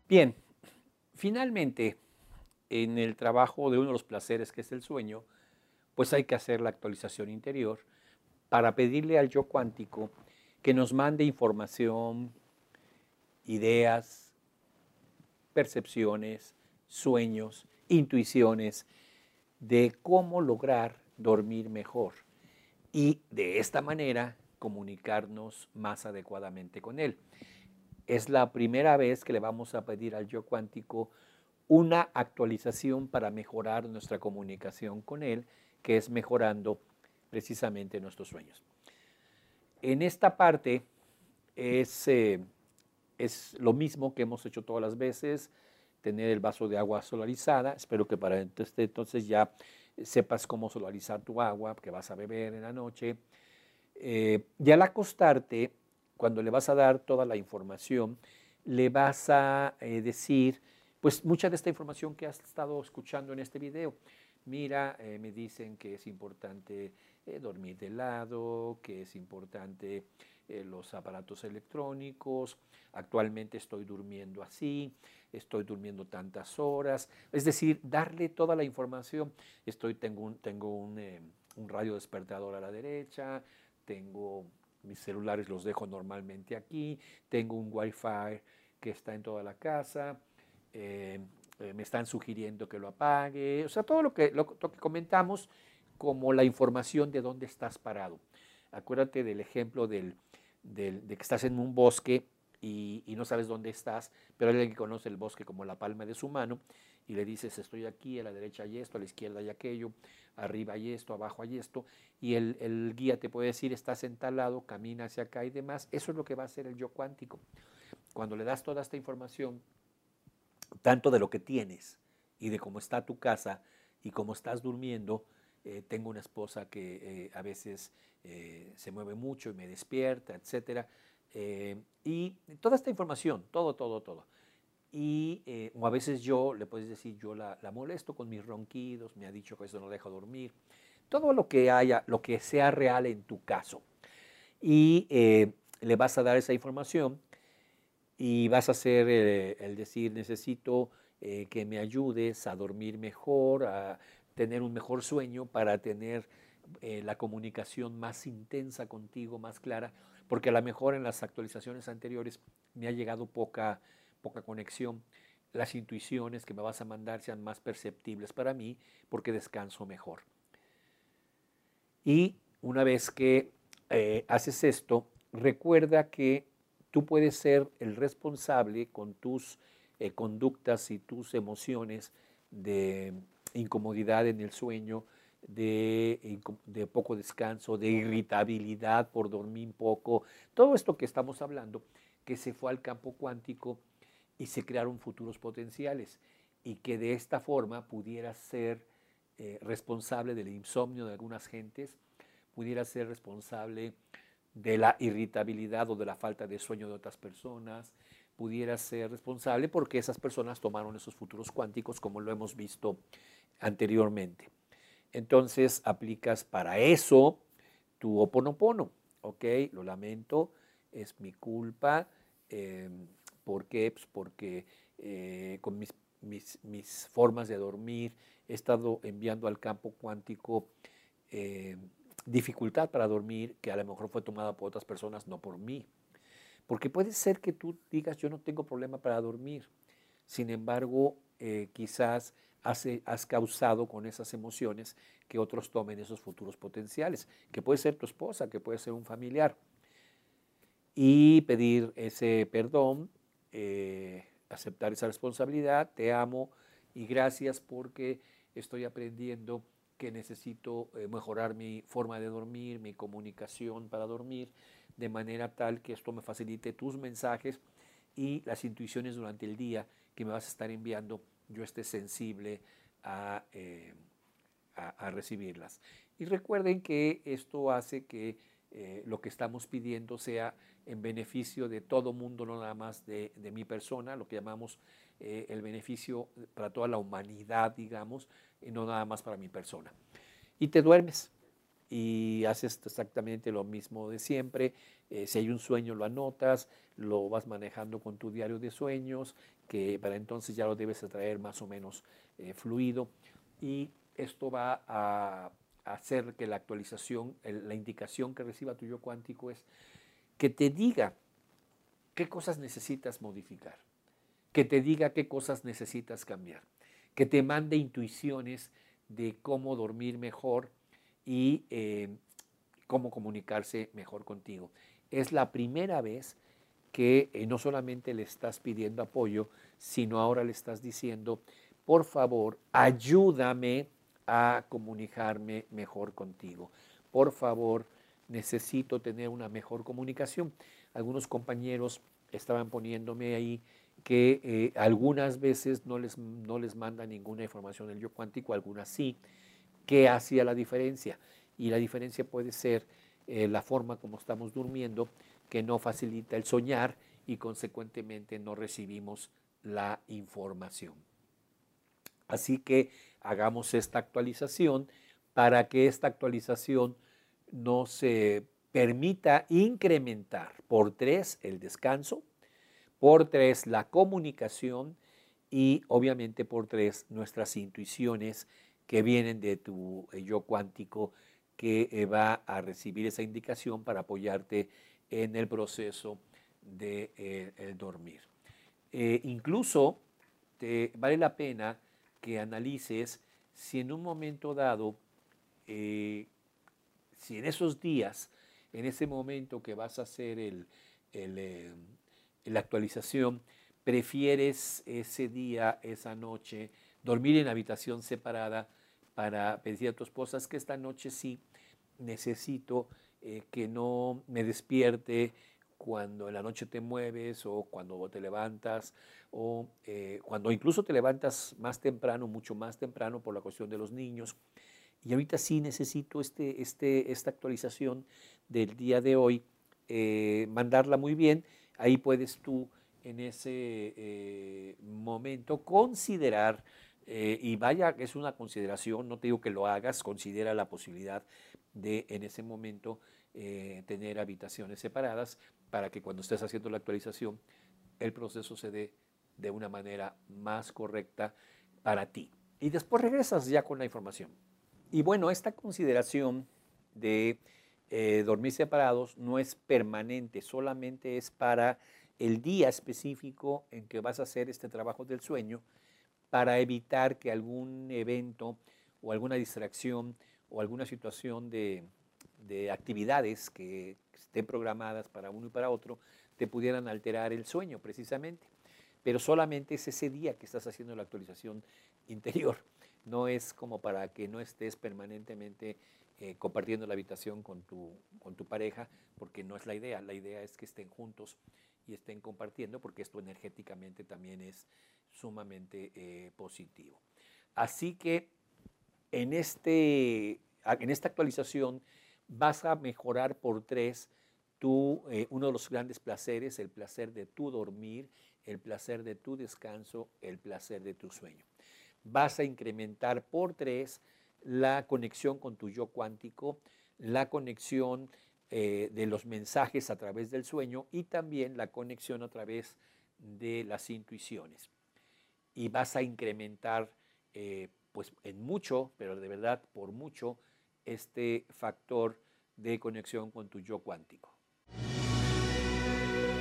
Bien, finalmente, en el trabajo de uno de los placeres que es el sueño, pues hay que hacer la actualización interior para pedirle al yo cuántico que nos mande información, ideas, percepciones, sueños, intuiciones de cómo lograr dormir mejor y de esta manera comunicarnos más adecuadamente con él. Es la primera vez que le vamos a pedir al yo cuántico una actualización para mejorar nuestra comunicación con él, que es mejorando precisamente nuestros sueños. En esta parte es lo mismo que hemos hecho todas las veces, tener el vaso de agua solarizada. Espero que para entonces ya sepas cómo solarizar tu agua que vas a beber en la noche. Y al acostarte, cuando le vas a dar toda la información, le vas a decir, pues mucha de esta información que has estado escuchando en este video. Mira, me dicen que es importante dormir de lado, que es importante los aparatos electrónicos, actualmente estoy durmiendo así, estoy durmiendo tantas horas, es decir, darle toda la información. Tengo un radio despertador a la derecha, tengo mis celulares, los dejo normalmente aquí, tengo un wifi que está en toda la casa, eh, me están sugiriendo que lo apague, o sea, todo lo que comentamos como la información de dónde estás parado. Acuérdate del ejemplo de que estás en un bosque y no sabes dónde estás, pero hay alguien que conoce el bosque como la palma de su mano y le dices, estoy aquí, a la derecha hay esto, a la izquierda hay aquello, arriba hay esto, abajo hay esto, y el guía te puede decir, estás en tal lado, camina hacia acá y demás. Eso es lo que va a hacer el yo cuántico. Cuando le das toda esta información, tanto de lo que tienes y de cómo está tu casa y cómo estás durmiendo. Tengo una esposa que a veces se mueve mucho y me despierta, etcétera. Y toda esta información, todo. O a veces yo, le puedes decir, yo la molesto con mis ronquidos, me ha dicho que eso no deja dormir. Todo lo que haya, lo que sea real en tu caso. Y le vas a dar esa información y vas a hacer el decir, necesito que me ayudes a dormir mejor, a tener un mejor sueño, para tener la comunicación más intensa contigo, más clara, porque a lo mejor en las actualizaciones anteriores me ha llegado poca conexión. Las intuiciones que me vas a mandar sean más perceptibles para mí porque descanso mejor. Y una vez que haces esto, recuerda que tú puedes ser el responsable con tus conductas y tus emociones de incomodidad en el sueño, de poco descanso, de irritabilidad por dormir poco, todo esto que estamos hablando, que se fue al campo cuántico y se crearon futuros potenciales y que de esta forma pudiera ser responsable del insomnio de algunas gentes, pudiera ser responsable de la irritabilidad o de la falta de sueño de otras personas, pudiera ser responsable porque esas personas tomaron esos futuros cuánticos como lo hemos visto anteriormente. Entonces aplicas para eso tu Ho'oponopono, ¿ok? Lo lamento, es mi culpa. ¿Por qué? Pues porque con mis formas de dormir he estado enviando al campo cuántico eh, dificultad para dormir que a lo mejor fue tomada por otras personas, no por mí. Porque puede ser que tú digas, yo no tengo problema para dormir. Sin embargo, quizás has causado con esas emociones que otros tomen esos futuros potenciales, que puede ser tu esposa, que puede ser un familiar. Y pedir ese perdón, aceptar esa responsabilidad, te amo y gracias porque estoy aprendiendo que necesito mejorar mi forma de dormir, mi comunicación para dormir, de manera tal que esto me facilite tus mensajes y las intuiciones durante el día que me vas a estar enviando, yo esté sensible a recibirlas. Y recuerden que esto hace que lo que estamos pidiendo sea en beneficio de todo mundo, no nada más de mi persona, lo que llamamos el beneficio para toda la humanidad, digamos, y no nada más para mi persona. Y te duermes. y haces exactamente lo mismo de siempre. Si hay un sueño lo anotas, lo vas manejando con tu diario de sueños, que para entonces ya lo debes traer más o menos fluido, y esto va a hacer que la actualización, la indicación que reciba tu yo cuántico es que te diga qué cosas necesitas modificar, que te diga qué cosas necesitas cambiar, que te mande intuiciones de cómo dormir mejor y cómo comunicarse mejor contigo. Es la primera vez que no solamente le estás pidiendo apoyo, sino ahora le estás diciendo, por favor, ayúdame a comunicarme mejor contigo. Por favor, necesito tener una mejor comunicación. Algunos compañeros estaban poniéndome ahí que algunas veces no les manda ninguna información del yo cuántico, algunas sí. ¿Qué hacía la diferencia? Y la diferencia puede ser la forma como estamos durmiendo, que no facilita el soñar y consecuentemente no recibimos la información. Así que hagamos esta actualización para que esta actualización nos permita incrementar por 3 el descanso, por 3 la comunicación y obviamente por 3 nuestras intuiciones que vienen de tu yo cuántico, que va a recibir esa indicación para apoyarte en el proceso de el dormir. Incluso vale la pena que analices si en un momento dado, si en esos días, en ese momento que vas a hacer la actualización, prefieres ese día, esa noche, dormir en habitación separada para pedir a tu esposa, es que esta noche sí necesito que no me despierte cuando en la noche te mueves o cuando te levantas o cuando incluso te levantas más temprano, mucho más temprano por la cuestión de los niños. Y ahorita sí necesito esta actualización del día de hoy, mandarla muy bien. Ahí puedes tú en ese momento considerar, y vaya, es una consideración, no te digo que lo hagas, considera la posibilidad de en ese momento tener habitaciones separadas para que cuando estés haciendo la actualización el proceso se dé de una manera más correcta para ti. Y después regresas ya con la información. Y bueno, esta consideración de dormir separados no es permanente, solamente es para el día específico en que vas a hacer este trabajo del sueño, para evitar que algún evento o alguna distracción o alguna situación de actividades que estén programadas para uno y para otro te pudieran alterar el sueño precisamente. Pero solamente es ese día que estás haciendo la actualización interior. No es como para que no estés permanentemente compartiendo la habitación con tu pareja, porque no es la idea. La idea es que estén juntos y estén compartiendo, porque esto energéticamente también es sumamente positivo. Así que en esta actualización vas a mejorar por 3 uno de los grandes placeres, el placer de tu dormir, el placer de tu descanso, el placer de tu sueño. Vas a incrementar por 3 la conexión con tu yo cuántico, la conexión de los mensajes a través del sueño y también la conexión a través de las intuiciones. Y vas a incrementar pues en mucho, pero de verdad por mucho, este factor de conexión con tu yo cuántico.